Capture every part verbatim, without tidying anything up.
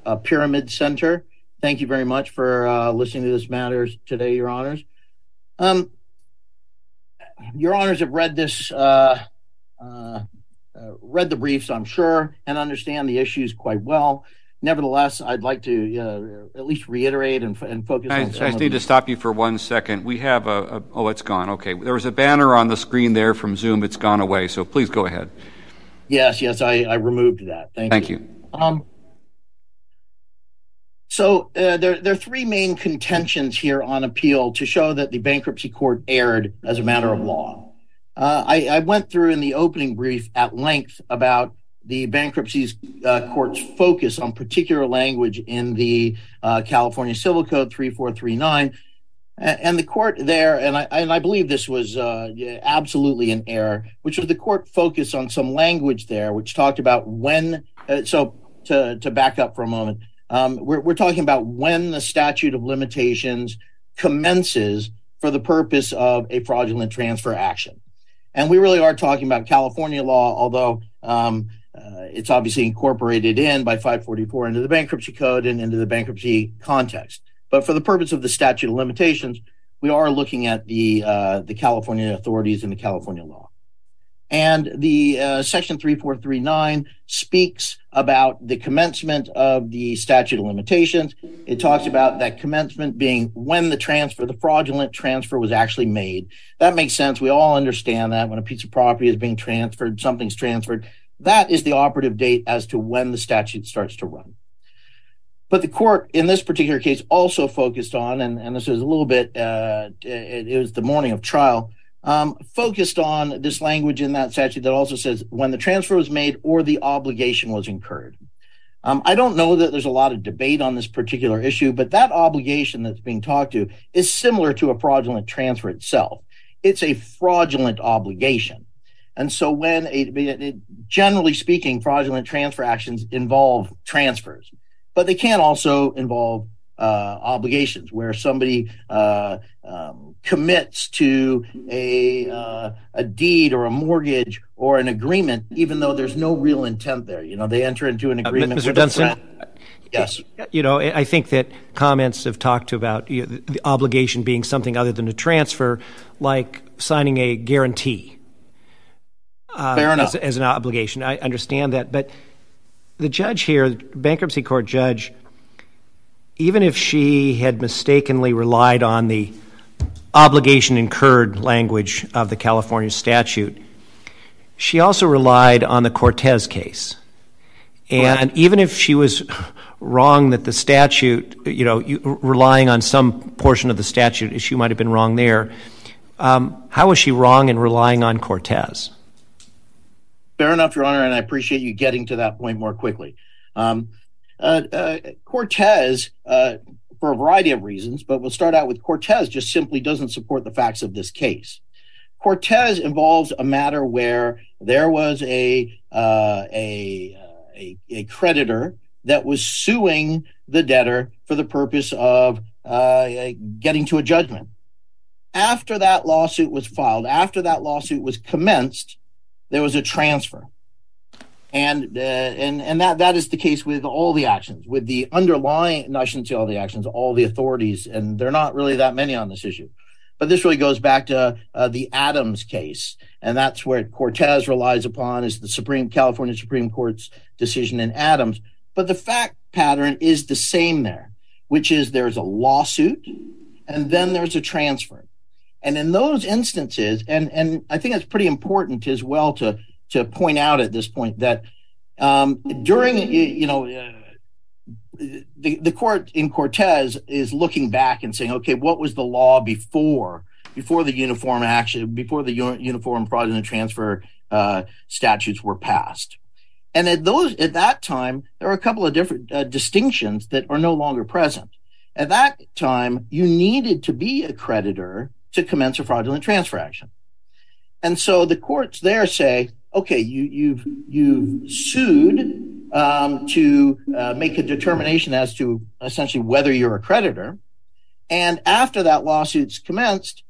uh, Pyramid Center. Thank you very much for uh, listening to this matter today, Your Honors. Um, Your Honors have read this, uh, uh, uh, read the briefs, I'm sure, and understand the issues quite well. Nevertheless, I'd like to uh, at least reiterate and, and focus I, on some I just need to stop you for one second. We have a, a, oh, it's gone. Okay. There was a banner on the screen there from Zoom. It's gone away, so please go ahead. Yes, yes, I, I removed that. Thank, Thank you. you. Um, so uh, there, there are three main contentions here on appeal to show that the bankruptcy court erred as a matter of law. Uh, I, I went through in the opening brief at length about the bankruptcy uh, court's focus on particular language in the uh, California Civil Code three four three nine. And the court there, and I, and I believe this was uh, absolutely an error, which was the court focused on some language there, which talked about when. Uh, so to, to back up for a moment, um, we're, we're talking about when the statute of limitations commences for the purpose of a fraudulent transfer action. And we really are talking about California law, although um, uh, it's obviously incorporated in by five forty-four into the bankruptcy code and into the bankruptcy context. But for the purpose of the statute of limitations, we are looking at the uh, the California authorities and the California law. And the uh, section three four three nine speaks about the commencement of the statute of limitations. It talks about that commencement being when the transfer, the fraudulent transfer was actually made. That makes sense. We all understand that when a piece of property is being transferred, something's transferred. That is the operative date as to when the statute starts to run. But the court in this particular case also focused on, and, and this was a little bit, uh, it, it was the morning of trial, um, focused on this language in that statute that also says when the transfer was made or the obligation was incurred. Um, I don't know that there's a lot of debate on this particular issue, but that obligation that's being talked to is similar to a fraudulent transfer itself. It's a fraudulent obligation. And so when, a, it, generally speaking, fraudulent transfer actions involve transfers. But they can also involve uh, obligations where somebody uh, um, commits to a uh, a deed or a mortgage or an agreement, even though there's no real intent there. You know, they enter into an agreement. Uh, Mister Dunson, yes. You know, I think that comments have talked about you know, the obligation being something other than a transfer, like signing a guarantee. Uh, Fair enough. As, as an obligation. I understand that, but the judge here, the bankruptcy court judge, even if she had mistakenly relied on the obligation incurred language of the California statute, she also relied on the Cortez case. And right. Even if she was wrong that the statute, you know, relying on some portion of the statute, she might have been wrong there, um, how was she wrong in relying on Cortez? Fair enough, Your Honor, and I appreciate you getting to that point more quickly. Um, uh, uh, Cortez, uh, for a variety of reasons, but we'll start out with Cortez, just simply doesn't support the facts of this case. Cortez involves a matter where there was a uh, a, a a creditor that was suing the debtor for the purpose of uh, getting to a judgment. After that lawsuit was filed, after that lawsuit was commenced, there was a transfer. And uh, and and that, that is the case with all the actions, with the underlying, no, I shouldn't say all the actions, all the authorities, and there are not really that many on this issue. But this really goes back to uh, the Adams case, and that's where Cortez relies upon is the Supreme California Supreme Court's decision in Adams. But the fact pattern is the same there, which is there's a lawsuit, and then there's a transfer. And in those instances, and, and I think it's pretty important as well to, to point out at this point that um, during, you know, uh, the, the court in Cortez is looking back and saying, okay, what was the law before, before the uniform action, before the uniform fraudulent transfer uh, statutes were passed? And at those, at that time, there are a couple of different uh, distinctions that are no longer present. At that time, you needed to be a creditor to commence a fraudulent transfer action. And so the courts there say, okay, you, you've you've sued um, to uh, make a determination as to essentially whether you're a creditor. And after that lawsuit's commenced,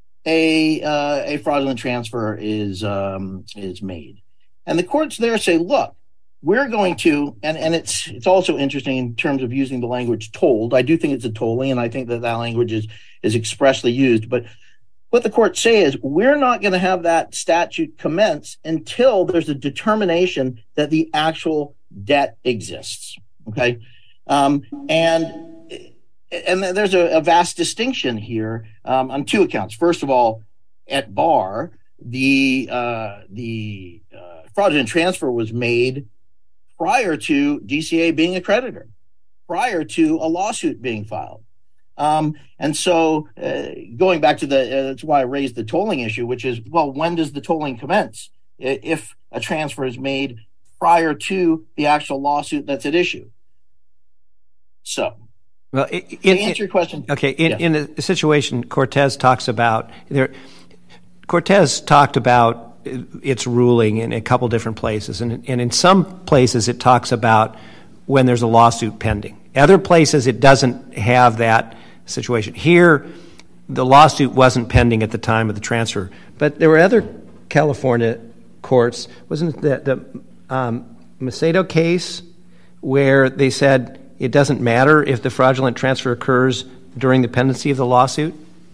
a uh, a fraudulent transfer is um, is made. And the courts there say, look, we're going to, and, and it's it's also interesting in terms of using the language told. I do think it's a tolling, and I think that that language is, is expressly used. But what the courts say is we're not going to have that statute commence until there's a determination that the actual debt exists. Okay, um, and and there's a, a vast distinction here um, on two accounts. First of all, at bar, the uh, the uh, fraudulent transfer was made prior to D C A being a creditor, prior to a lawsuit being filed. Um, and so uh, going back to the, uh, that's why I raised the tolling issue, which is, well, when does the tolling commence if a transfer is made prior to the actual lawsuit that's at issue? So, well, in, to answer in, your question. Okay, in, yes. in a situation Cortez talks about, there, Cortez talked about its ruling in a couple different places, and, and in some places it talks about when there's a lawsuit pending. Other places it doesn't have that situation. Here, the lawsuit wasn't pending at the time of the transfer, but there were other California courts. Wasn't it the, the um, Macedo case where they said it doesn't matter if the fraudulent transfer occurs during the pendency of the lawsuit?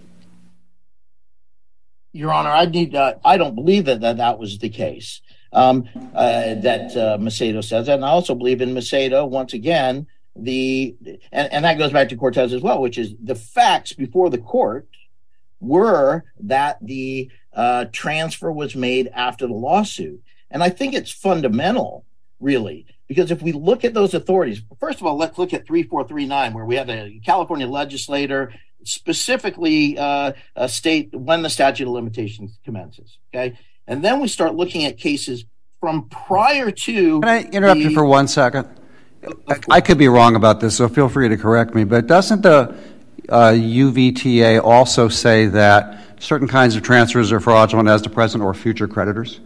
Your Honor, I need. Uh, I don't believe that that, that was the case. Um, uh, that uh, Macedo says that, and I also believe in Macedo once again. The and, and that goes back to Cortez as well, which is the facts before the court were that the uh, transfer was made after the lawsuit, and I think it's fundamental, really, because if we look at those authorities, first of all, let's look at three four three nine, where we have a California legislator specifically uh, uh, state when the statute of limitations commences. Okay, and then we start looking at cases from prior to. Can I interrupt the, you for one second? I, I could be wrong about this, so feel free to correct me. But doesn't the uh, U V T A also say that certain kinds of transfers are fraudulent as to present or future creditors?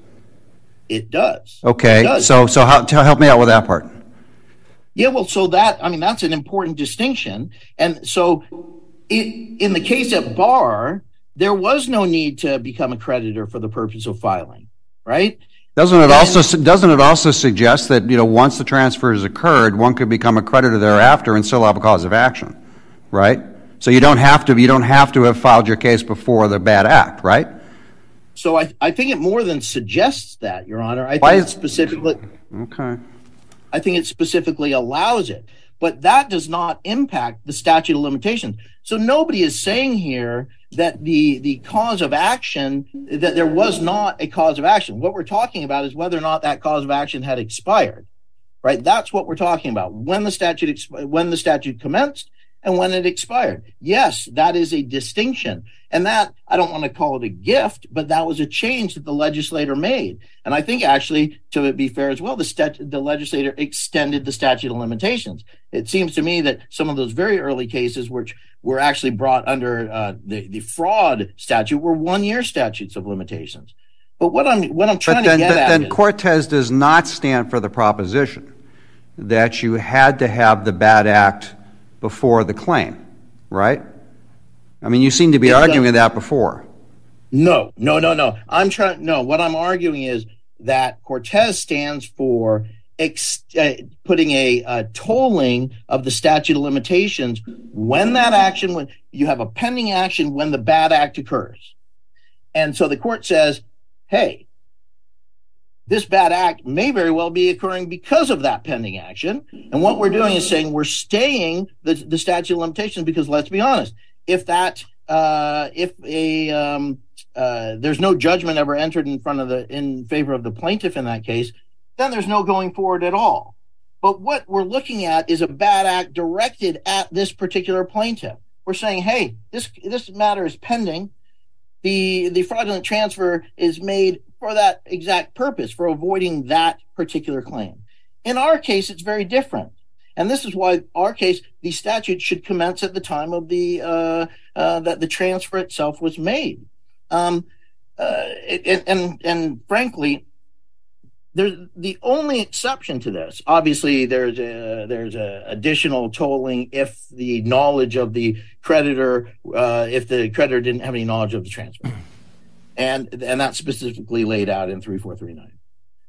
It does. Okay, it does. so so how, tell, help me out with that part. Yeah, well, so that I mean that's an important distinction, and so. It, in the case at bar, there was no need to become a creditor for the purpose of filing, right? Doesn't it and, also doesn't it also suggest that, you know, once the transfer has occurred, one could become a creditor thereafter and still have a cause of action, right? So you don't have to you don't have to have filed your case before the bad act, right? So I I think it more than suggests that, Your Honor. I think Why it is, specifically. Okay. I think it specifically allows it. But that does not impact the statute of limitations. So nobody is saying here that the, the cause of action, that there was not a cause of action. What we're talking about is whether or not that cause of action had expired, right? That's what we're talking about. When the statute exp- when the statute commenced and when it expired. Yes, that is a distinction. And that, I don't want to call it a gift, but that was a change that the legislator made. And I think actually, to be fair as well, the, stat- the legislator extended the statute of limitations. It seems to me that some of those very early cases which were actually brought under uh, the, the fraud statute were one-year statutes of limitations. But what I'm what I'm trying but then, to get but at then is, Cortez does not stand for the proposition that you had to have the bad act before the claim, right? I mean, you seem to be arguing that before. No, no, no, no. I'm trying. No, what I'm arguing is that Cortez stands for ex, uh, putting a, a tolling of the statute of limitations when that action, when you have a pending action, when the bad act occurs. And so the court says, hey, this bad act may very well be occurring because of that pending action. And what we're doing is saying we're staying the, the statute of limitations because, let's be honest, if that uh, if a um, uh, there's no judgment ever entered in front of the in favor of the plaintiff in that case, then there's no going forward at all. But what we're looking at is a bad act directed at this particular plaintiff. We're saying, hey, this this matter is pending. The the fraudulent transfer is made for that exact purpose, for avoiding that particular claim. In our case, it's very different. And this is why our case, the statute should commence at the time of the uh, uh, that the transfer itself was made. Um, uh, and, and and frankly, there's the only exception to this. Obviously, there's a there's a additional tolling if the knowledge of the creditor, uh, if the creditor didn't have any knowledge of the transfer, and and that's specifically laid out in three four three nine.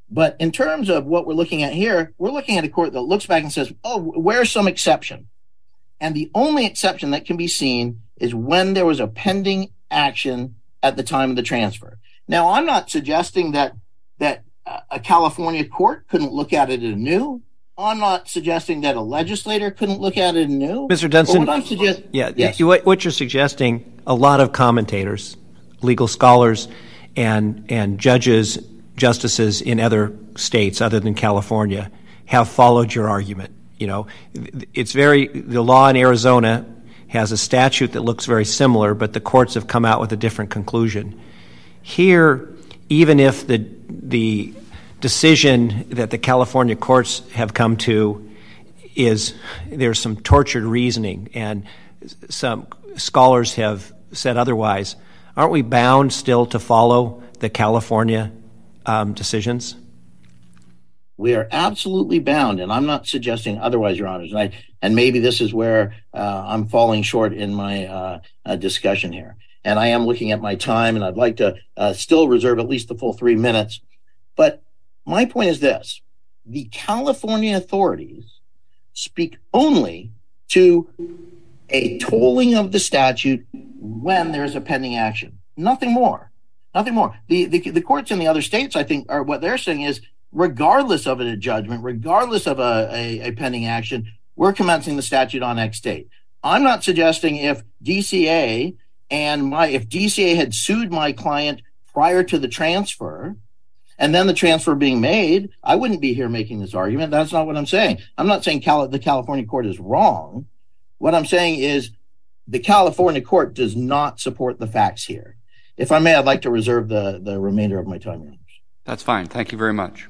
But in terms of what we're looking at here, we're looking at a court that looks back and says, oh, where's some exception? And the only exception that can be seen is when there was a pending action at the time of the transfer. Now, I'm not suggesting that that a California court couldn't look at it anew. I'm not suggesting that a legislator couldn't look at it anew. Mister Dunson, what, I'm suggest- yeah, yes. what you're suggesting, a lot of commentators, legal scholars, and and judges, justices in other states other than California have followed your argument. You know, it's very, the law in Arizona has a statute that looks very similar, but the courts have come out with a different conclusion. Here, even if the the decision that the California courts have come to is there's some tortured reasoning, and some scholars have said otherwise, aren't we bound still to follow the California um, decisions? We are absolutely bound, and I'm not suggesting otherwise, Your Honors. And, I, and maybe this is where uh, I'm falling short in my uh, uh, discussion here. And I am looking at my time, and I'd like to uh, still reserve at least the full three minutes. But my point is this. The California authorities speak only to a tolling of the statute when there's a pending action. Nothing more. Nothing more. The, the, the courts in the other states, I think, are what they're saying is, regardless of a judgment, regardless of a, a, a pending action, we're commencing the statute on X date. I'm not suggesting if D C A and my if D C A had sued my client prior to the transfer and then the transfer being made, I wouldn't be here making this argument. That's not what I'm saying. I'm not saying Cal- the California court is wrong. What I'm saying is the California court does not support the facts here. If I may, I'd like to reserve the, the remainder of my time, Your Honors. That's fine. Thank you very much.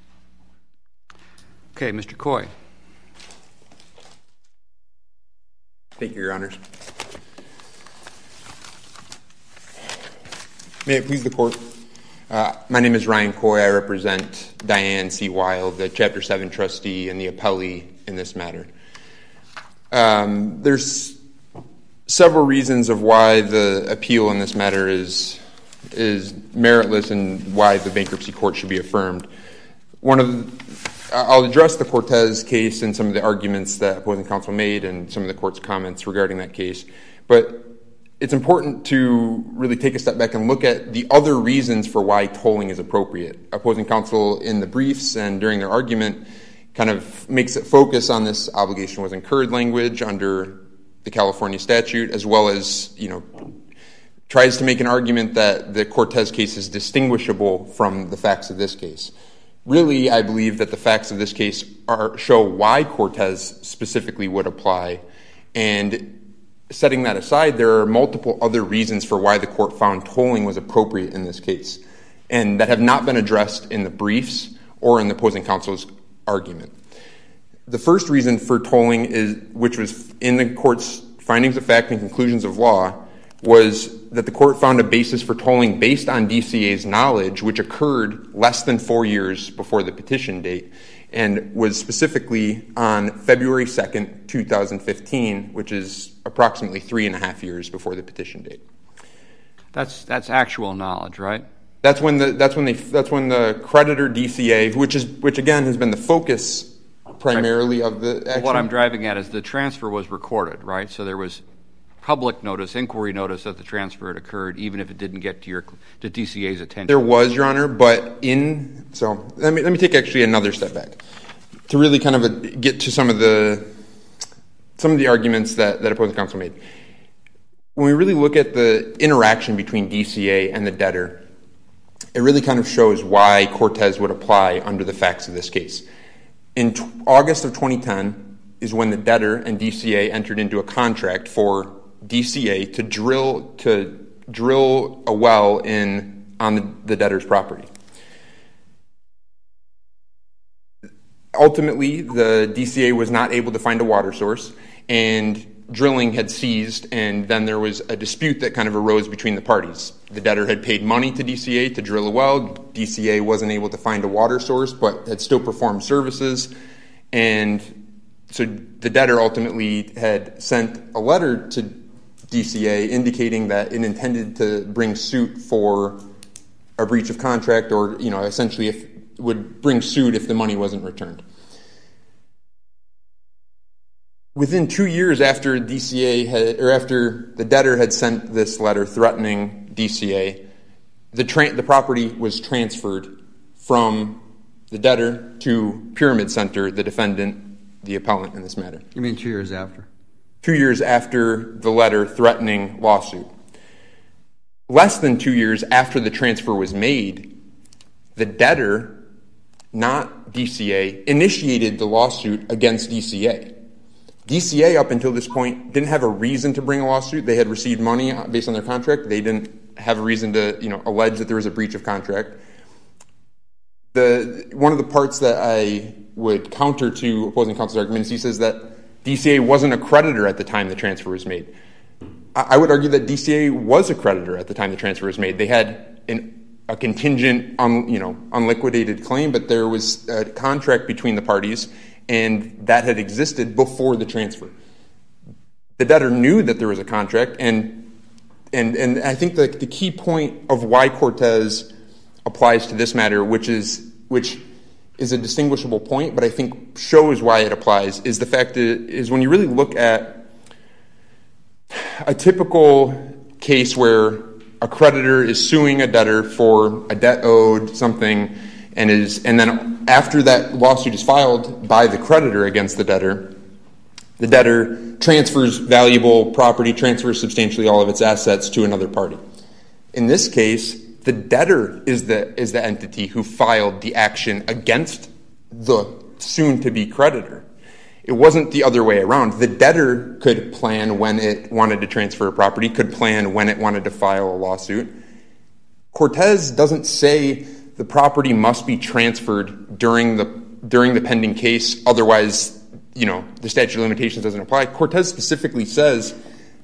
Okay, Mister Coy. Thank you, Your Honors. May it please the Court. Uh, my name is Ryan Coy. I represent Diane C. Wild, the Chapter seven trustee and the appellee in this matter. Um, there's several reasons of why the appeal in this matter is is meritless and why the bankruptcy court should be affirmed. One of the, I'll address the Cortez case and some of the arguments that opposing counsel made and some of the court's comments regarding that case. But it's important to really take a step back and look at the other reasons for why tolling is appropriate. Opposing counsel in the briefs and during their argument kind of makes it focus on this obligation was incurred language under the California statute, as well as, you know, tries to make an argument that the Cortez case is distinguishable from the facts of this case. Really, I believe that the facts of this case are, show why Cortez specifically would apply. And setting that aside, there are multiple other reasons for why the court found tolling was appropriate in this case, and that have not been addressed in the briefs or in the opposing counsel's argument. The first reason for tolling, is, which was in the court's findings of fact and conclusions of law, was that the court found a basis for tolling based on D C A's knowledge, which occurred less than four years before the petition date, and was specifically on February second, two thousand fifteen, which is approximately three and a half years before the petition date. That's that's actual knowledge, right? That's when the that's when they that's when the creditor D C A, which is which again has been the focus primarily of the action. What I'm driving at is the transfer was recorded, right? So there was public notice, inquiry notice that the transfer had occurred, even if it didn't get to your to D C A's attention. There was, Your Honor, but in so let me let me take actually another step back to really kind of a, get to some of the some of the arguments that that opposing counsel made. When we really look at the interaction between D C A and the debtor, it really kind of shows why Cortez would apply under the facts of this case. In t- August of twenty ten is when the debtor and D C A entered into a contract for D C A to drill to drill a well in on the, the debtor's property. Ultimately, the D C A was not able to find a water source, and drilling had ceased, and then there was a dispute that kind of arose between the parties. The debtor had paid money to D C A to drill a well. D C A wasn't able to find a water source, but had still performed services, and so the debtor ultimately had sent a letter to D C A indicating that it intended to bring suit for a breach of contract, or, you know, essentially if would bring suit if the money wasn't returned. Within two years after D C A had, or after the debtor had sent this letter threatening D C A, the tra- the property was transferred from the debtor to Pyramid Center, the defendant, the appellant in this matter. You mean two years after? Two years after the letter threatening lawsuit. Less than two years after the transfer was made, the debtor, not D C A, initiated the lawsuit against D C A. D C A, up until this point, didn't have a reason to bring a lawsuit. They had received money based on their contract. They didn't have a reason to, you know, allege that there was a breach of contract. The one of the parts that I would counter to opposing counsel's argument is he says that D C A wasn't a creditor at the time the transfer was made. I would argue that D C A was a creditor at the time the transfer was made. They had an, a contingent, un, you know, unliquidated claim, but there was a contract between the parties, and that had existed before the transfer. The debtor knew that there was a contract, and and and I think the, the key point of why Cortez applies to this matter, which is which is a distinguishable point, but I think shows why it applies, is the fact that is when you really look at a typical case where a creditor is suing a debtor for a debt owed, something, and is and then after that lawsuit is filed by the creditor against the debtor, the debtor transfers valuable property, transfers substantially all of its assets to another party. In this case, the debtor is the is the entity who filed the action against the soon-to-be creditor. It wasn't the other way around. The debtor could plan when it wanted to transfer a property, could plan when it wanted to file a lawsuit. Cortez doesn't say the property must be transferred during the during the pending case, otherwise, you know, the statute of limitations doesn't apply. Cortez specifically says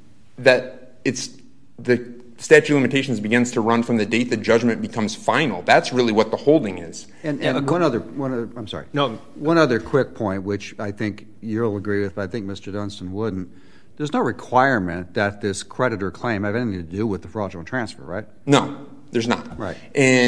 that it's the statute of limitations begins to run from the date the judgment becomes final. That's really what the holding is. And, and yeah, one other, one other, I'm sorry. No, one other quick point, which I think you'll agree with, but I think Mister Dunstan wouldn't. There's no requirement that this creditor claim have anything to do with the fraudulent transfer, right? No, there's not. Right.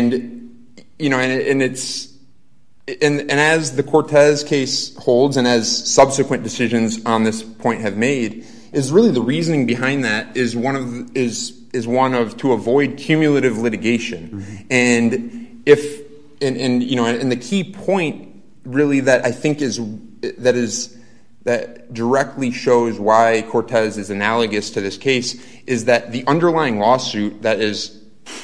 And you know, and, and it's and and as the Cortez case holds, and as subsequent decisions on this point have made, is really the reasoning behind that is one of the, is. is one of to avoid cumulative litigation. Mm-hmm. And if and, and you know and the key point really that I think is that is that directly shows why Cortez is analogous to this case is that the underlying lawsuit that is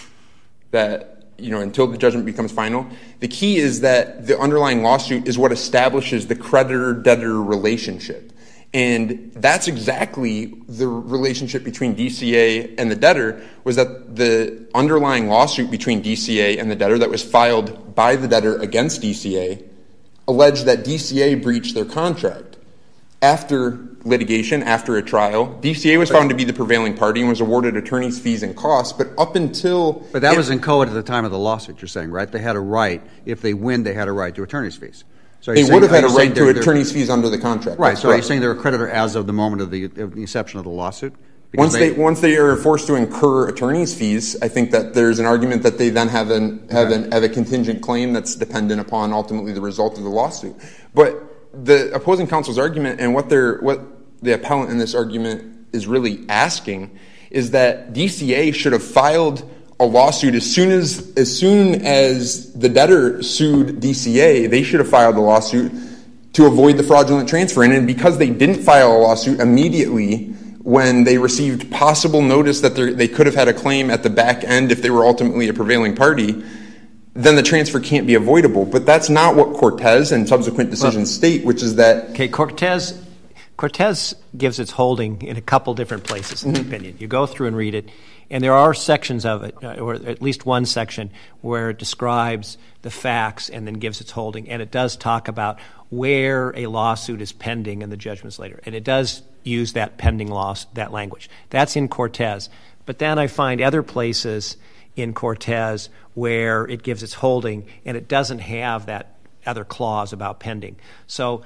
that you know until the judgment becomes final, the key is that the underlying lawsuit is what establishes the creditor-debtor relationship. And that's exactly the relationship between D C A and the debtor, was that the underlying lawsuit between D C A and the debtor that was filed by the debtor against D C A alleged that D C A breached their contract. After litigation, after a trial, D C A was found to be the prevailing party and was awarded attorney's fees and costs, but up until... But that it, was in code at the time of the lawsuit, you're saying, right? They had a right, if they win, they had a right to attorney's fees. So they saying, would have had a right to they're, attorney's fees under the contract. Right. That's so correct. are you saying they're a creditor as of the moment of the, of the inception of the lawsuit? Because once they, they once they are forced to incur attorney's fees, I think that there's an argument that they then have an have an have a contingent claim that's dependent upon ultimately the result of the lawsuit. But the opposing counsel's argument and what they're what the appellant in this argument is really asking is that D C A should have filed a lawsuit as soon as as soon as the debtor sued D C A, they should have filed a lawsuit to avoid the fraudulent transfer. And because they didn't file a lawsuit immediately when they received possible notice that they could have had a claim at the back end if they were ultimately a prevailing party, then the transfer can't be avoidable. But that's not what Cortez and subsequent decisions well, state, which is that... Okay, Cortez Cortez gives its holding in a couple different places in mm-hmm. the opinion. You go through and read it, and there are sections of it, or at least one section, where it describes the facts and then gives its holding. And it does talk about where a lawsuit is pending and the judgment's later. And it does use that pending loss, that language. That's in Cortez. But then I find other places in Cortez where it gives its holding, and it doesn't have that other clause about pending. So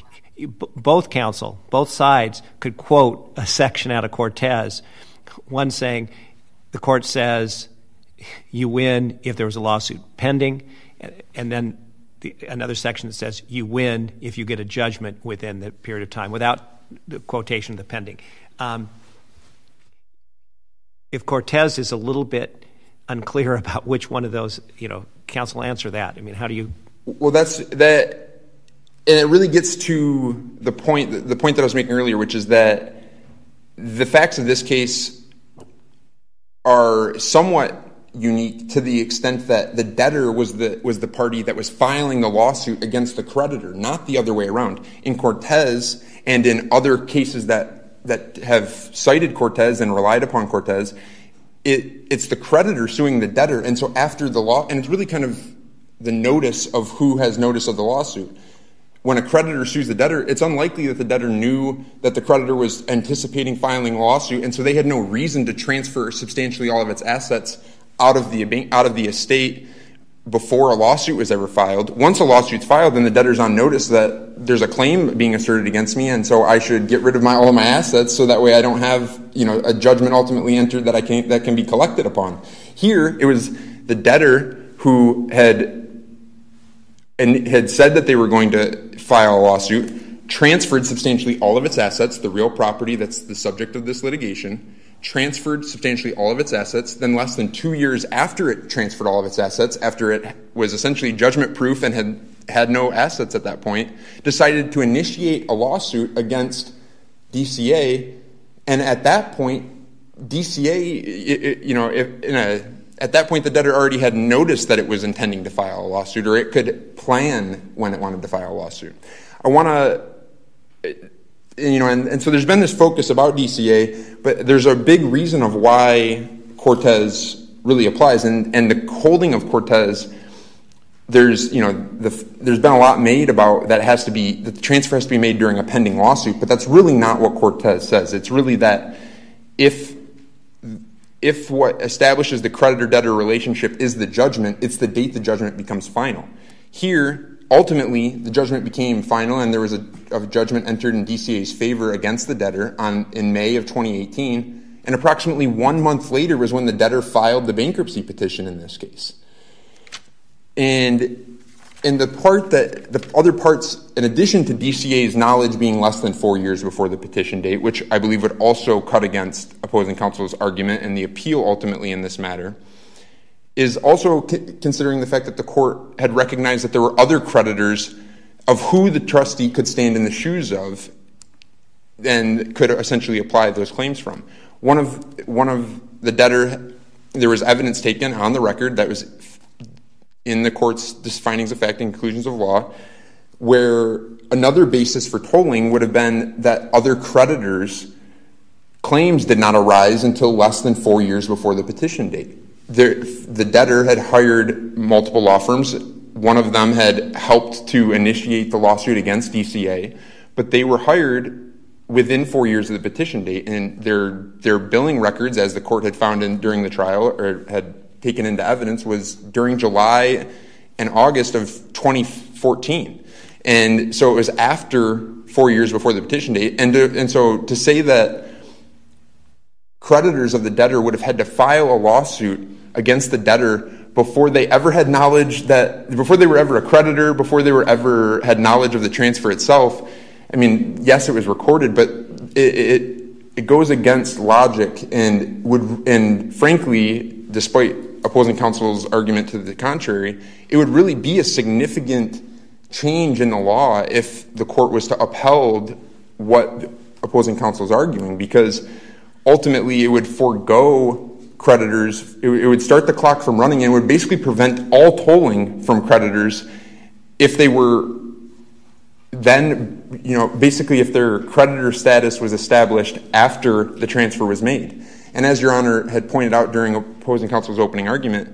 both counsel, both sides could quote a section out of Cortez, one saying, the court says you win if there was a lawsuit pending, and then the, another section that says you win if you get a judgment within the period of time, without the quotation of the pending. Um, if Cortez is a little bit unclear about which one of those, you know, counsel answer that. I mean, how do you? Well, that's that, and it really gets to the point, the point that I was making earlier, which is that the facts of this case are somewhat unique to the extent that the debtor was the was the party that was filing the lawsuit against the creditor, not the other way around. In Cortez and in other cases that that have cited Cortez and relied upon Cortez, it it's the creditor suing the debtor. And so after the law, and it's really kind of the notice of who has notice of the lawsuit. When a creditor sues the debtor, it's unlikely that the debtor knew that the creditor was anticipating filing a lawsuit, and so they had no reason to transfer substantially all of its assets out of the out of the estate before a lawsuit was ever filed. Once a lawsuit's filed, then the debtor's on notice that there's a claim being asserted against me, and so I should get rid of my all of my assets so that way I don't have, you know, a judgment ultimately entered that I can that can be collected upon. Here, it was the debtor who had and had said that they were going to file a lawsuit, transferred substantially all of its assets, the real property that's the subject of this litigation, transferred substantially all of its assets. Then less than two years after it transferred all of its assets, after it was essentially judgment-proof and had had no assets at that point, decided to initiate a lawsuit against D C A. And at that point, D C A, it, it, you know, if, in a, at that point, the debtor already had noticed that it was intending to file a lawsuit, or it could plan when it wanted to file a lawsuit. I want to... You know, and, and so there's been this focus about D C A, but there's a big reason of why Cortez really applies, and, and the holding of Cortez, there's, you know, the, there's been a lot made about that has to be, that the transfer has to be made during a pending lawsuit, but that's really not what Cortez says. It's really that if, if what establishes the creditor-debtor relationship is the judgment, it's the date the judgment becomes final. Here, ultimately, the judgment became final, and there was a, a judgment entered in D C A's favor against the debtor on, in May of twenty eighteen, and approximately one month later was when the debtor filed the bankruptcy petition in this case. And in the part that, the other parts, in addition to D C A's knowledge being less than four years before the petition date, which I believe would also cut against opposing counsel's argument and the appeal ultimately in this matter, is also c- considering the fact that the court had recognized that there were other creditors of who the trustee could stand in the shoes of and could essentially apply those claims from. One of one of the debtor, there was evidence taken on the record that was in the court's findings of fact and conclusions of law, where another basis for tolling would have been that other creditors' claims did not arise until less than four years before the petition date. The, the debtor had hired multiple law firms. One of them had helped to initiate the lawsuit against D C A, but they were hired within four years of the petition date, and their their billing records, as the court had found in, during the trial, or had taken into evidence, was during July and August of twenty fourteen. And so it was after four years before the petition date. And, to, and so to say that creditors of the debtor would have had to file a lawsuit against the debtor before they ever had knowledge that, before they were ever a creditor, before they were ever had knowledge of the transfer itself. I mean, yes, it was recorded, but it it, it goes against logic, and would, and frankly, despite opposing counsel's argument to the contrary, it would really be a significant change in the law if the court was to uphold what opposing counsel is arguing, because ultimately it would forego creditors, it, it would start the clock from running, and would basically prevent all tolling from creditors if they were then, you know, basically if their creditor status was established after the transfer was made. And as Your Honor had pointed out during opposing counsel's opening argument,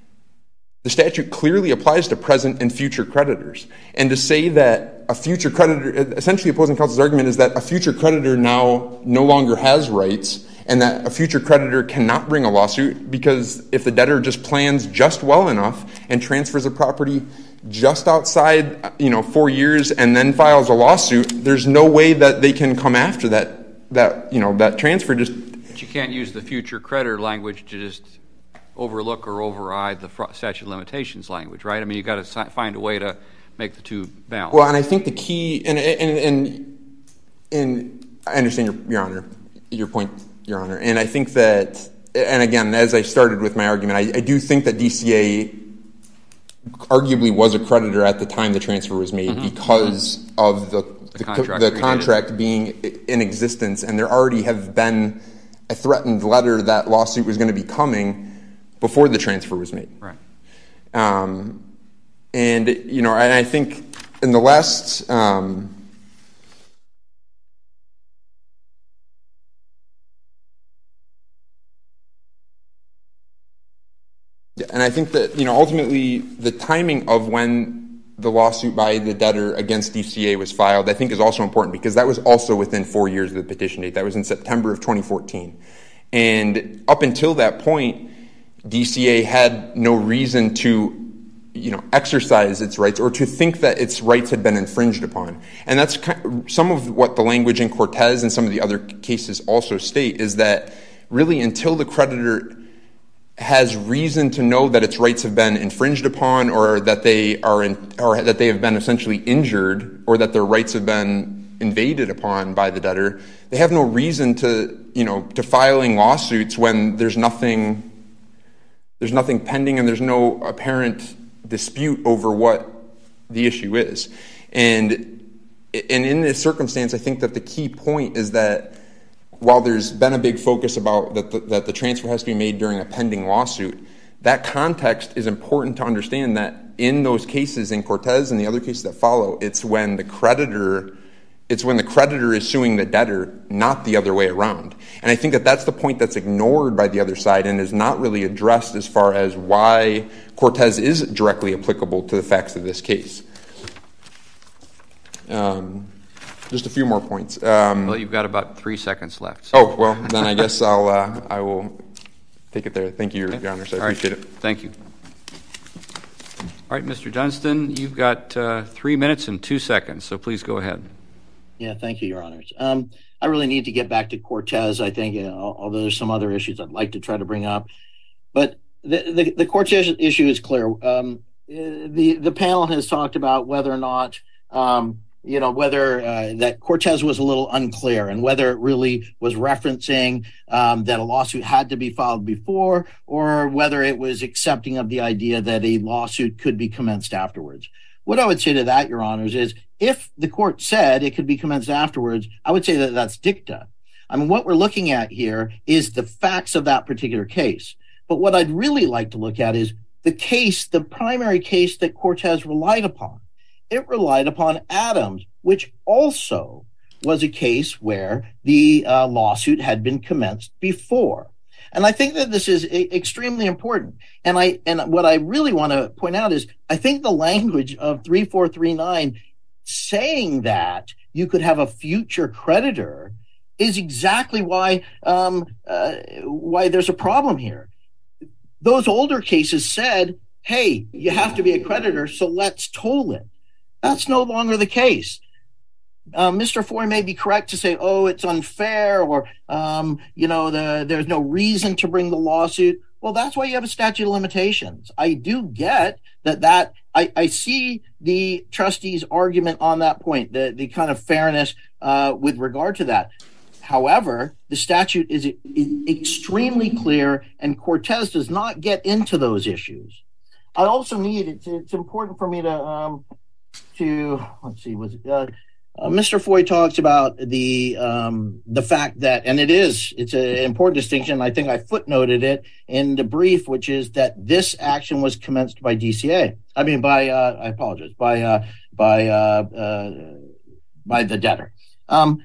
the statute clearly applies to present and future creditors. And to say that a future creditor, essentially opposing counsel's argument is that a future creditor now no longer has rights, and that a future creditor cannot bring a lawsuit, because if the debtor just plans just well enough and transfers a property just outside, you know, four years and then files a lawsuit, there's no way that they can come after that, that, you know, that transfer. Just But you can't use the future creditor language to just overlook or override the statute of limitations language, right? I mean, you've got to find a way to make the two balance. Well, and I think the key, and and and, and I understand your, your Honor, your point, Your Honor, and I think that, and again, as I started with my argument, I, I do think that D C A arguably was a creditor at the time the transfer was made mm-hmm. because mm-hmm. of the the, the contract, the contract being in existence, and there already have been a threatened letter that lawsuit was going to be coming before the transfer was made. Right. Um, and, you know, and I think in the last... Um, yeah, and I think that, you know, ultimately the timing of when the lawsuit by the debtor against D C A was filed, I think is also important because that was also within four years of the petition date. That was in September of twenty fourteen. And up until that point, D C A had no reason to, you know, exercise its rights or to think that its rights had been infringed upon. And that's kind of some of what the language in Cortez and some of the other cases also state is that really until the creditor has reason to know that its rights have been infringed upon or that they are in, or that they have been essentially injured or that their rights have been invaded upon by the debtor, they have no reason to, you know, to filing lawsuits when there's nothing there's nothing pending and there's no apparent dispute over what the issue is. And and in this circumstance, I think that the key point is that while there's been a big focus about that the, that the transfer has to be made during a pending lawsuit, that context is important to understand that in those cases in Cortez and the other cases that follow, it's when the creditor it's when the creditor is suing the debtor, not the other way around. And I think that that's the point that's ignored by the other side and is not really addressed as far as why Cortez is directly applicable to the facts of this case. Um, just a few more points. Um, well, you've got about three seconds left. So. Oh, well, then I guess I'll, uh, I will take it there. Thank you, okay. Your Honor. So I All appreciate right. it. Thank you. All right, Mister Dunstan, you've got uh, three minutes and two seconds, so please go ahead. Yeah, thank you, Your Honors. Um, I really need to get back to Cortez, I think, uh, although there's some other issues I'd like to try to bring up. But the, the, the Cortez issue is clear. Um, the, the panel has talked about whether or not, um, you know, whether uh, that Cortez was a little unclear and whether it really was referencing um, that a lawsuit had to be filed before or whether it was accepting of the idea that a lawsuit could be commenced afterwards. What I would say to that, Your Honors, is if the court said it could be commenced afterwards, I would say that that's dicta. I mean, what we're looking at here is the facts of that particular case. But what I'd really like to look at is the case, the primary case that Cortez relied upon. It relied upon Adams, which also was a case where the uh, lawsuit had been commenced before. And I think that this is a- extremely important. And I and what I really want to point out is I think the language of three four three nine saying that you could have a future creditor is exactly why um, uh, why there's a problem here. Those older cases said, hey, you have to be a creditor, so let's toll it. That's no longer the case. Uh, Mister Foy may be correct to say, oh, it's unfair, or, um, you know, the, there's no reason to bring the lawsuit. Well, that's why you have a statute of limitations. I do get that that I, I see the trustee's argument on that point, the, the kind of fairness uh, with regard to that. However, the statute is, is extremely clear, and Cortez does not get into those issues. I also need, it's, it's important for me to, um, to let's see, was it, uh, Uh, Mister Foy talks about the um, the fact that, and it is, it's an important distinction. I think I footnoted it in the brief, which is that this action was commenced by D C A. I mean, by uh, I apologize, by uh, by uh, uh, by the debtor. Um,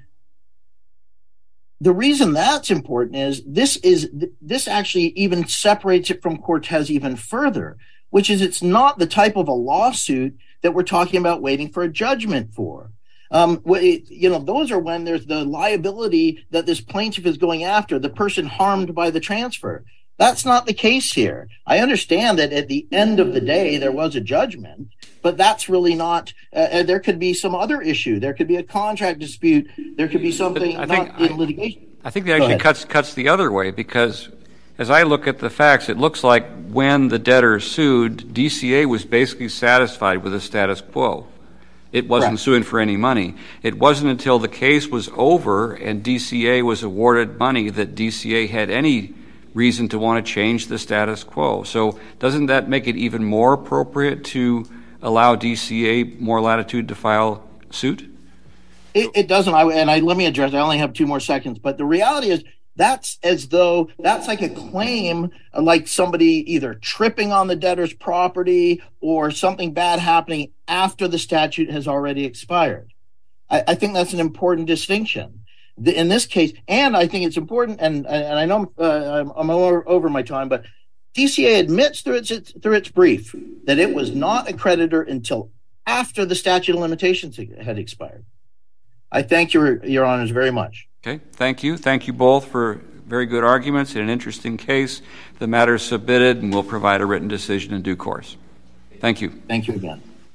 the reason that's important is this is this actually even separates it from Cortez even further, which is it's not the type of a lawsuit that we're talking about waiting for a judgment for. Um, you know, those are when there's the liability that this plaintiff is going after, the person harmed by the transfer. That's not the case here. I understand that at the end of the day, there was a judgment, but that's really not, uh, there could be some other issue. There could be a contract dispute. There could be something not in litigation. I think that actually cuts cuts the other way, because as I look at the facts, it looks like when the debtor sued, D C A was basically satisfied with the status quo. It wasn't Correct. suing for any money. It wasn't until the case was over and D C A was awarded money that D C A had any reason to want to change the status quo. So doesn't that make it even more appropriate to allow D C A more latitude to file suit? It, it doesn't. I, and I let me address. I only have two more seconds. But the reality is, that's as though that's like a claim, like somebody either tripping on the debtor's property or something bad happening after the statute has already expired. I, I think that's an important distinction the, in this case. And I think it's important. And, and I know uh, I'm, I'm over, over my time, but D C A admits through its, its through its brief that it was not a creditor until after the statute of limitations had expired. I thank your your honors very much. Okay, thank you. Thank you both for very good arguments in an interesting case. The matter is submitted, and we'll provide a written decision in due course. Thank you. Thank you again.